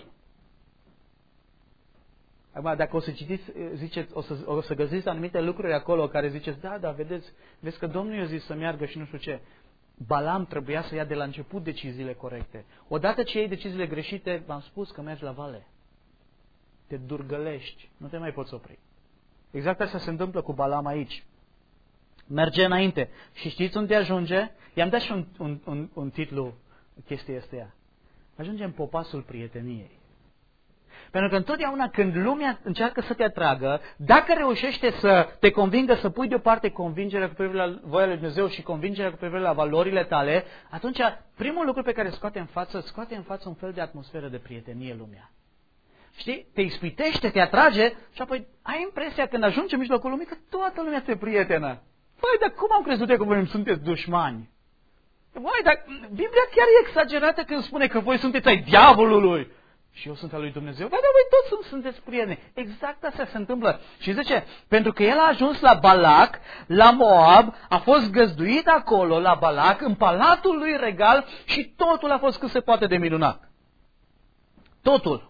Acum, dacă o să citiți, ziceți, o să găsiți anumite lucruri acolo care ziceți, da, vezi că Domnul i-a zis să meargă și nu știu ce. Balaam trebuia să ia de la început deciziile corecte. Odată ce iei deciziile greșite, v-am spus că mergi la vale. Te durgălești, nu te mai poți opri. Exact asta se întâmplă cu Balaam aici. Merge înainte. Și știți unde ajunge? I-am dat și un titlu chestia asta. Ajunge în popasul prieteniei. Pentru că întotdeauna când lumea încearcă să te atragă, dacă reușește să te convingă să pui deoparte convingerea cu privire la voia lui Dumnezeu și convingerea cu privire la valorile tale, atunci primul lucru pe care scoate în față un fel de atmosferă de prietenie lumea. Știi? Te ispitește, te atrage și apoi ai impresia când ajungi în mijlocul lumii că toată lumea te prietenă. Păi, dar cum am crezut eu că voi sunteți dușmani? Păi, dar Biblia chiar e exagerată când spune că voi sunteți ai diavolului. Și eu sunt al lui Dumnezeu. Dar voi toți sunteți prieteni. Exact asta se întâmplă. Și zice, pentru că el a ajuns la Balac, la Moab, a fost găzduit acolo, la Balac, în palatul lui regal și totul a fost cât se poate de minunat. Totul.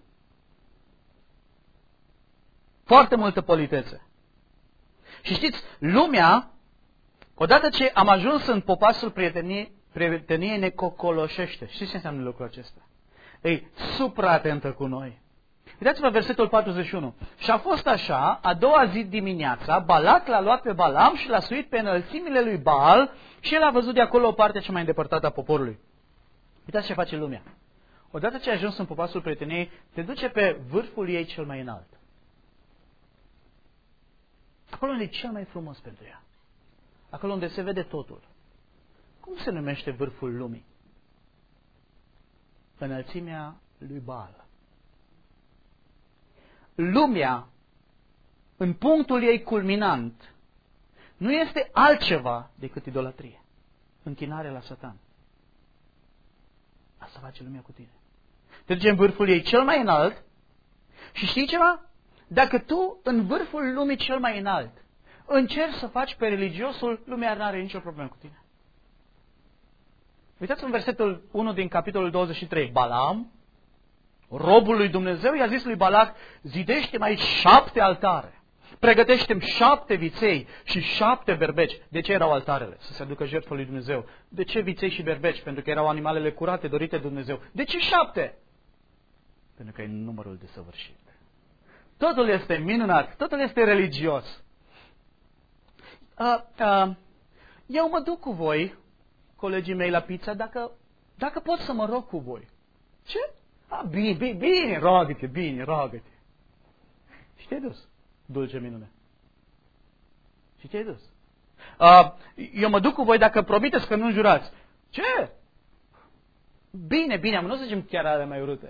Foarte multă politețe. Și știți, lumea, odată ce am ajuns în popasul prieteniei, ne cocoloșește. Știți ce înseamnă lucrul acesta? E supra-atentă cu noi. Uitați-vă versetul 41. Și a fost așa, a doua zi dimineața, Balac l-a luat pe Balaam și l-a suit pe înălțimile lui Baal și el a văzut de acolo o parte cea mai îndepărtată a poporului. Uitați ce face lumea. Odată ce ai ajuns în popasul prieteniei, te duce pe vârful ei cel mai înalt. Acolo unde e cel mai frumos pentru ea. Acolo unde se vede totul. Cum se numește vârful lumii? Înălțimea lui Baal. Lumea, în punctul ei culminant, nu este altceva decât idolatrie. Închinare la Satan. Asta face lumea cu tine. Te duci în vârful ei cel mai înalt și știi ceva? Dacă tu, în vârful lumii cel mai înalt, încerci să faci pe religiosul, lumea nu are nicio problemă cu tine. Uitați în versetul 1 din capitolul 23. Balaam, robul lui Dumnezeu, i-a zis lui Balac, zidește-mi aici 7 altare, pregătește-mi 7 viței și 7 berbeci. De ce erau altarele? Să se aducă jertfă lui Dumnezeu. De ce viței și berbeci? Pentru că erau animalele curate, dorite de Dumnezeu. De ce 7? Pentru că e numărul desăvârșit. Totul este minunat, totul este religios. Eu mă duc cu voi, colegii mei, la pizza, dacă pot să mă rog cu voi. Ce? Bine, roagă-te. Și te-ai dus, dulce minune. Și te-ai dus. Eu mă duc cu voi dacă promiteți că nu înjurați. Ce? Bine, nu o să zicem chiar ale mai urâte.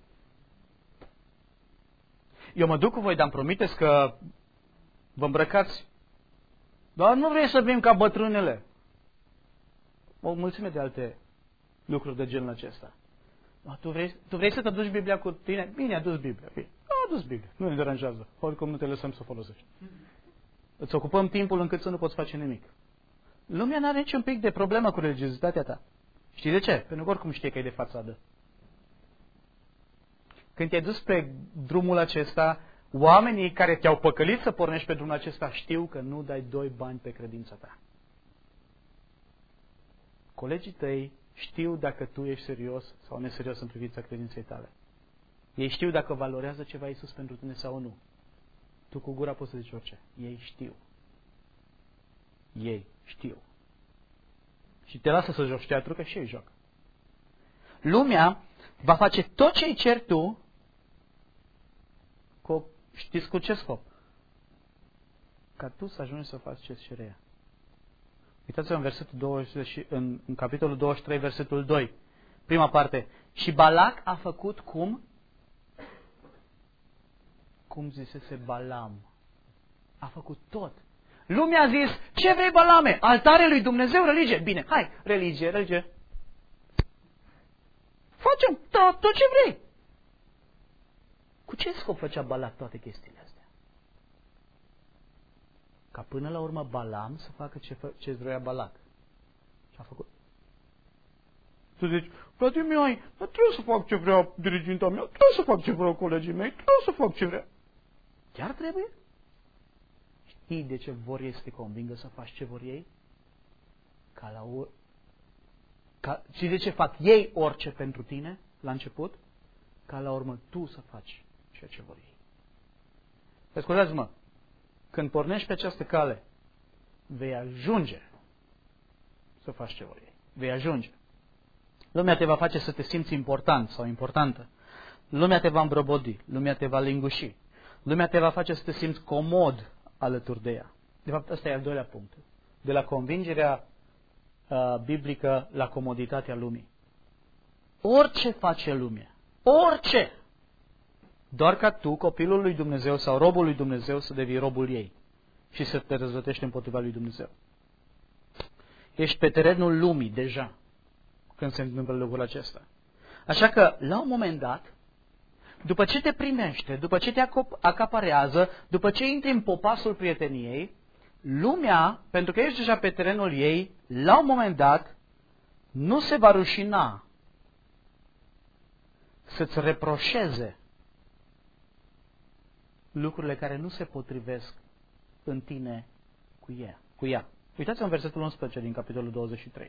Eu mă duc cu voi, dar îmi promiteți că vă îmbrăcați. Dar nu vrei să fim ca bătrânele. O mulțime de alte lucruri de genul acesta. Tu vrei să te duci Biblia cu tine? Bine, adus Biblia. Bine. Adus Biblia. Nu ne deranjează. Oricum nu te lăsăm să o folosești. Îți ocupăm timpul încât să nu poți face nimic. Lumea n-are niciun pic de problemă cu religiozitatea ta. Știi de ce? Pentru că oricum știe că e de fațadă. Când te-ai dus pe drumul acesta, oamenii care te-au păcălit să pornești pe drumul acesta știu că nu dai 2 bani pe credința ta. Colegii tăi știu dacă tu ești serios sau neserios în privința credinței tale. Ei știu dacă valorează ceva Iisus pentru tine sau nu. Tu cu gura poți să zici orice. Ei știu. Ei știu. Și te lasă să joci teatru, că și ei joacă. Lumea va face tot ce îi ceri tu, știți cu ce scop? Ca tu să ajungi să faci ce-ți cere ea. Uitați-vă în versetul 20, în capitolul 23, versetul 2. Prima parte. Și Balac a făcut cum? Cum zisese Balam. A făcut tot. Lumea a zis, ce vrei, Balame? Altare lui Dumnezeu, religie? Bine, hai, religie. Facem tot ce vrei. Cu ce scop făcea Balac toate chestiile astea? Ca până la urmă Balam să facă ce vrea Balac. Și a făcut. Tu zici, frate Mihai, dar trebuie să fac ce vrea diriginta mea, trebuie să fac ce vreau colegii mei, trebuie să fac ce vrea. Chiar trebuie? Știi de ce vor ei să te convingă să faci ce vor ei? Și de ce fac ei orice pentru tine la început? Ca la urmă tu să faci ceea ce vor ei. Ascultați-mă, când pornești pe această cale, vei ajunge să faci ce vor ei. Vei ajunge. Lumea te va face să te simți important sau importantă. Lumea te va îmbrăbodi, lumea te va linguși. Lumea te va face să te simți comod alături de ea. De fapt, ăsta e al doilea punct. De la convingerea biblică la comoditatea lumii. Orice face lumea, orice, doar ca tu, copilul lui Dumnezeu sau robul lui Dumnezeu, să devii robul ei și să te răzvătești împotriva lui Dumnezeu. Ești pe terenul lumii deja când se întâmplă lucrul acesta. Așa că, la un moment dat, după ce te primește, după ce te acaparează, după ce intri în popasul prieteniei, lumea, pentru că ești deja pe terenul ei, la un moment dat, nu se va rușina să-ți reproșeze lucrurile care nu se potrivesc în tine cu ea. Uitați-vă în versetul 11 din capitolul 23.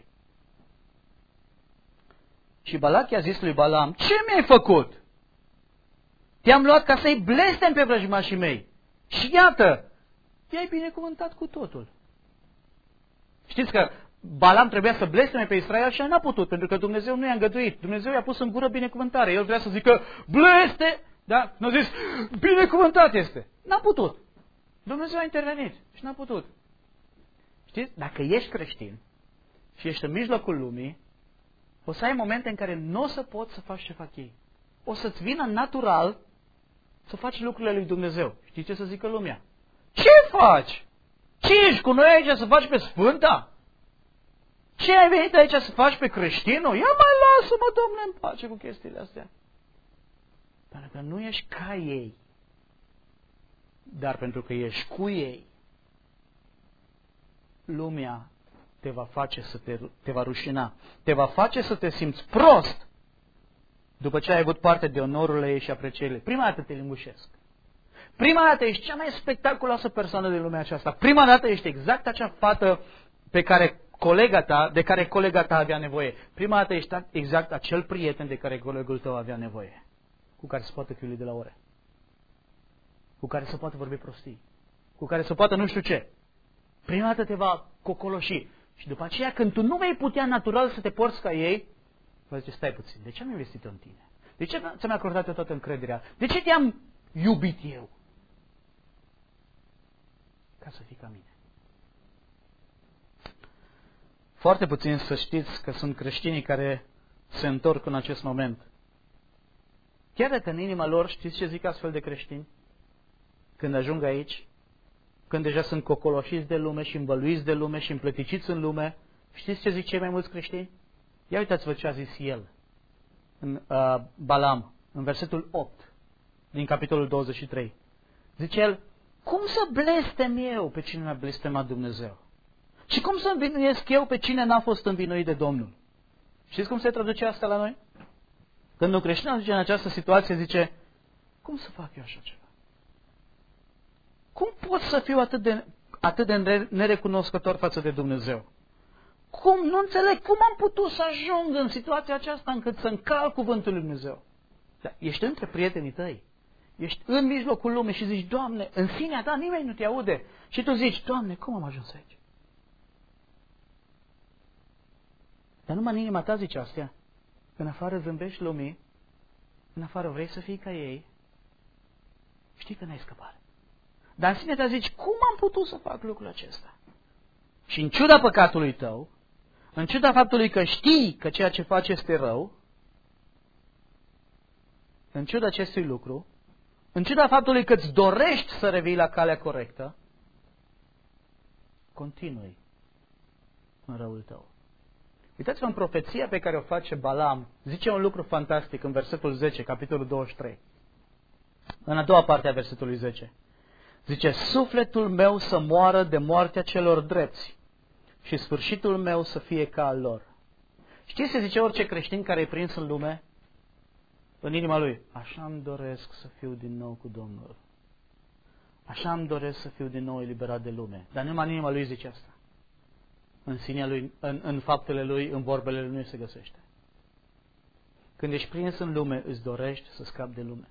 Și Balac i-a zis lui Balam, ce mi-ai făcut? Te-am luat ca să-i blestem pe vrăjmașii mei. Și iată, i-ai binecuvântat cu totul. Știți că Balam trebuia să blesteme pe Israel și n-a putut, pentru că Dumnezeu nu i-a îngăduit. Dumnezeu i-a pus în gură binecuvântare. El vrea să zică, bleste, da? Nu a zis, binecuvântat este. N-a putut. Dumnezeu a intervenit și n-a putut. Știți? Dacă ești creștin și ești în mijlocul lumii, o să ai momente în care nu o să poți să faci ce fac ei. O să-ți vină natural să faci lucrurile lui Dumnezeu. Știi ce să zică lumea? Ce faci? Ce ești cu noi aici să faci pe Sfânta? Ce ai venit aici să faci pe creștinul? Ia mai lasă-mă, Domnule, în pace cu chestiile astea. Pentru că nu ești ca ei, dar pentru că ești cu ei, lumea te va face să te va rușina, te va face să te simți prost după ce ai avut parte de onorurile ei și aprecierile. Prima dată te lingușesc. Prima dată ești cea mai spectaculoasă persoană din lumea aceasta. Prima dată ești exact acea fată de care colega ta avea nevoie. Prima dată ești exact acel prieten de care colegul tău avea nevoie. Cu care se poate chiuli de la ore. Cu care se poate vorbi prostii. Cu care se poate nu știu ce. Prima dată te va cocoloși. Și după aceea, când tu nu vei putea natural să te porți ca ei, vă zice, stai puțin, de ce am investit în tine? De ce ți-am acordat toată încrederea? De ce te-am iubit eu? Ca să fii ca mine. Foarte puțin să știți că sunt creștinii care se întorc în acest moment. Chiar dacă în inima lor, știți ce zic astfel de creștini? Când ajung aici, când deja sunt cocoloșiți de lume și învăluiți de lume și împlăticiți în lume, știți ce zic cei mai mulți creștini? Ia uitați-vă ce a zis el în Balam, în versetul 8 din capitolul 23. Zice el, cum să blestem eu pe cine n-a blestemat Dumnezeu? Și cum să învinuiesc eu pe cine n-a fost învinuit de Domnul? Știți cum se traduce asta la noi? Când un creștin ajunge în această situație, zice, cum să fac eu așa ceva? Cum pot să fiu atât de nerecunoscător față de Dumnezeu? Cum? Nu înțeleg. Cum am putut să ajung în situația aceasta încât să încalc cuvântul lui Dumnezeu? Dar ești între prietenii tăi. Ești în mijlocul lumii și zici, Doamne, în sinea ta nimeni nu te aude. Și tu zici, Doamne, cum am ajuns aici? Dar numai în inima ta zice astea. În afară zâmbești lumii, în afară vrei să fii ca ei, știi că n-ai scăpare. Dar în sinea ta zici, cum am putut să fac lucrul acesta? Și în ciuda păcatului tău, în ciuda faptului că știi că ceea ce faci este rău, în ciuda acestui lucru, în ciuda faptului că îți dorești să revii la calea corectă, continui în răul tău. Uitați-vă în profeția pe care o face Balam, zice un lucru fantastic în versetul 10, capitolul 23. În a doua parte a versetului 10. Zice, sufletul meu să moară de moartea celor drepți și sfârșitul meu să fie ca al lor. Știți ce zice orice creștin care e prins în lume? În inima lui, așa îmi doresc să fiu din nou cu Domnul. Așa îmi doresc să fiu din nou eliberat de lume. Dar numai în inima lui zice asta. În sinea lui, în faptele lui, în vorbele lui nu se găsește. Când ești prins în lume, îți dorești să scapi de lume.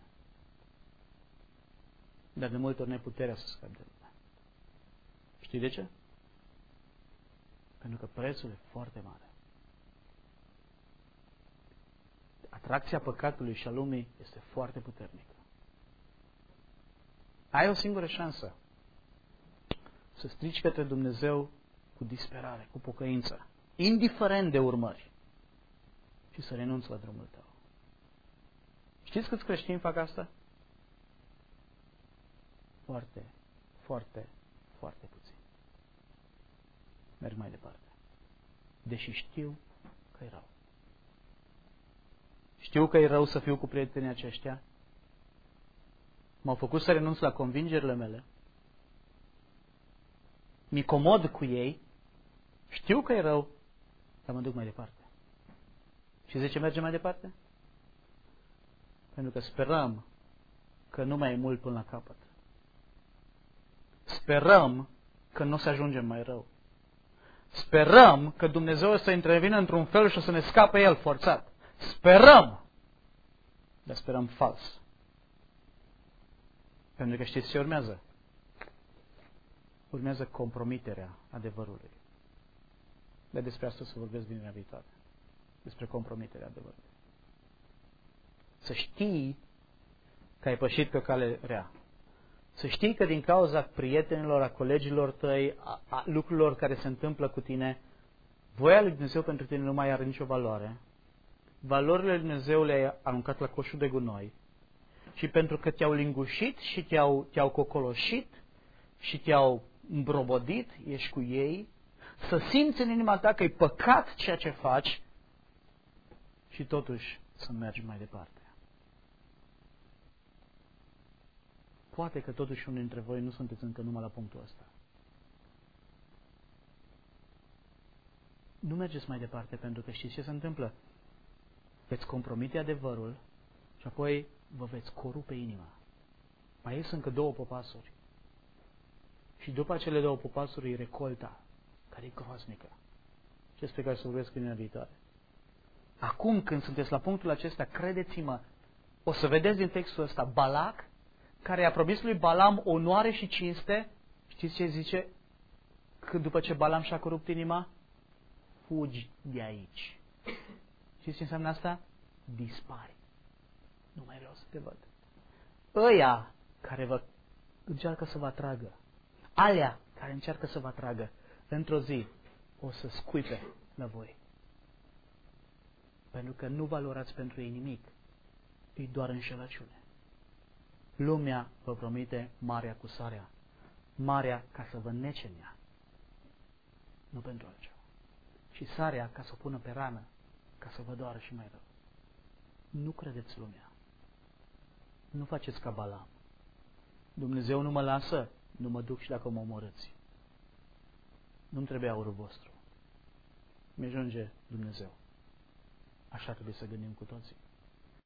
Dar de multe ori n-ai puterea să scapi de lume. Știi de ce? Pentru că prețul e foarte mare. Atracția păcatului și a lumii este foarte puternică. Ai o singură șansă să strici către Dumnezeu cu disperare, cu pocăință, indiferent de urmări, și să renunți la drumul tău. Știți câți creștini fac asta? Foarte, foarte, foarte puțin. Merg mai departe. Deși știu că e rău. Știu că e rău să fiu cu prietenii aceștia. M-au făcut să renunț la convingerile mele. Mi comod cu ei. Știu că e rău, dar mă duc mai departe. Și de ce mergem mai departe? Pentru că sperăm că nu mai e mult până la capăt. Sperăm că nu o să ajungem mai rău. Sperăm că Dumnezeu o să intervină într-un fel și o să ne scape El forțat. Sperăm, dar sperăm fals. Pentru că știți ce urmează? Urmează compromiterea adevărului. Dar despre asta o să vorbesc vinerea viitoare. Despre compromiterea adevărului. Să știi că ai pășit pe o cale rea. Să știi că din cauza prietenilor, a colegilor tăi, a lucrurilor care se întâmplă cu tine, voia lui Dumnezeu pentru tine nu mai are nicio valoare. Valorile lui Dumnezeu le-ai aruncat la coșul de gunoi. Și pentru că te-au lingușit și te-au cocoloșit și te-au îmbrobodit, ești cu ei, să simți în inima ta că e păcat ceea ce faci și totuși să mergi mai departe. Poate că totuși unii dintre voi nu sunteți încă numai la punctul ăsta. Nu mergeți mai departe pentru că știți ce se întâmplă? Veți compromite adevărul și apoi vă veți corupe inima. Mai ies încă 2 popasuri. Și după acele 2 popasuri e recolta, care e groaznică. Și despre care să vorbesc în viitoare. Acum, când sunteți la punctul acesta, credeți-mă, o să vedeți din textul ăsta Balac, care a promis lui Balam onoare și cinste. Știți ce zice? după ce Balam și-a corupt inima? Fugi de aici. Știți ce înseamnă asta? Dispari. Nu mai vreau să te văd. Ăia care încearcă să vă atragă, alea care încearcă să vă atragă, într-o zi o să scuipe la voi. Pentru că nu valorați pentru ei nimic. E doar înșelăciune. Lumea vă promite marea cu sarea. Marea ca să vă nece în ea. Nu pentru altceva. Și sarea ca să o pună pe rană, ca să vă doară și mai rău. Nu credeți lumea. Nu faceți ca Balam. Dumnezeu nu mă lasă, nu mă duc și dacă mă omorâți. Nu-mi trebuie aurul vostru. Mi-ajunge Dumnezeu. Așa trebuie să gândim cu toții.